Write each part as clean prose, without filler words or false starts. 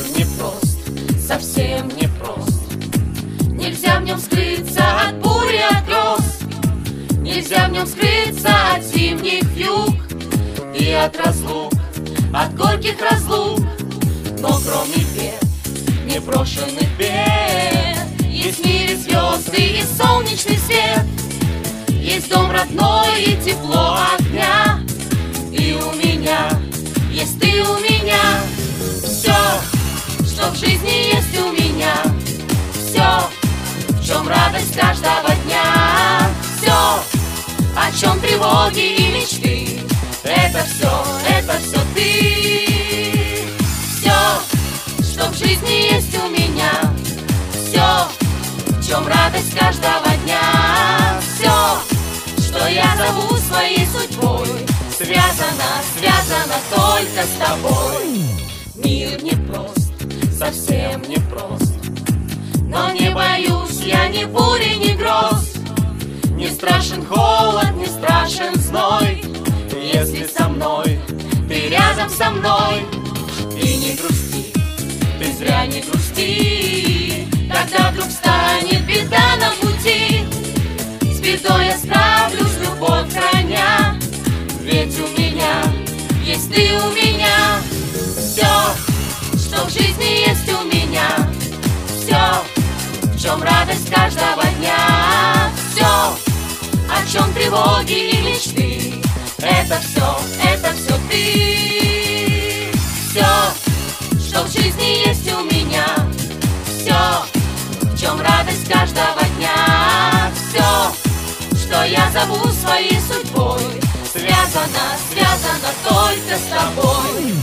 Мир непрост, совсем непрост. Нельзя в нем скрыться от бури, от гроз. Нельзя в нем скрыться от зимних вьюг и от разлук, от горьких разлук. Но кроме бед, непрошенных бед, есть в мире звезды и солнечный свет. Есть дом родной и тепло огня. И у меня есть ты у меня. Все, что в жизни есть у меня. Все, в чем радость каждого дня. Все, о чем тревоги и мечты. Это все ты. Все, что в жизни есть у меня. Все, в чем радость каждого дня. Все, что я зову своей судьбой, связано только с тобой. Мир непрост, совсем непрост. Но не боюсь я ни бури, ни гроз. Не страшен холод, не страшен зной. Если со мной, ты рядом со мной. И не грусти, ты зря не грусти. Когда вдруг станет беда на пути, с бедой я справлюсь, любовь храня. Ведь у меня есть ты у меня. Все, что в жизни есть у меня. Все, в чем радость каждого дня. Все, о чем тревоги и мечты. Это все ты. Все, что в жизни есть у меня. Все, в чем радость каждого дня. Все, что я зову своей судьбой, связано только с тобой.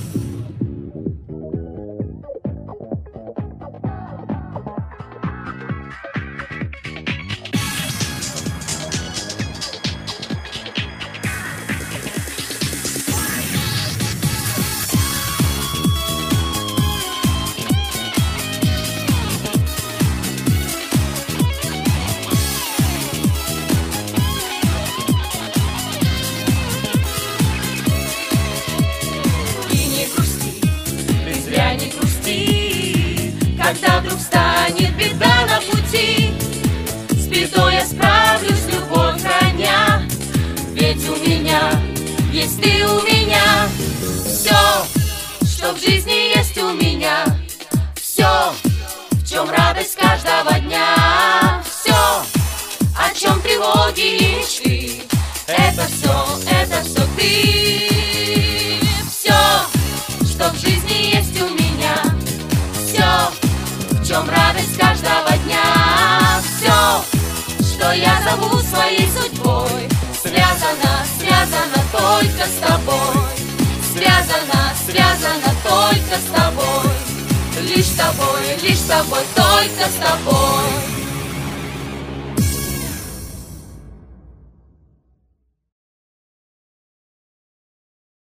Когда вдруг станет беда на пути, с бедой я справлюсь, любовь храня. Ведь у меня есть ты у меня. Все, что в жизни есть у меня. Все, в чем радость каждого дня. Все, о чем тревоги и мечты. Это все ты. Все, что в жизни есть у меня. Все, в чем радость каждого дня. Все, что я зову своей судьбой, связано только с тобой. Связано только с тобой. Лишь с тобой, только с тобой.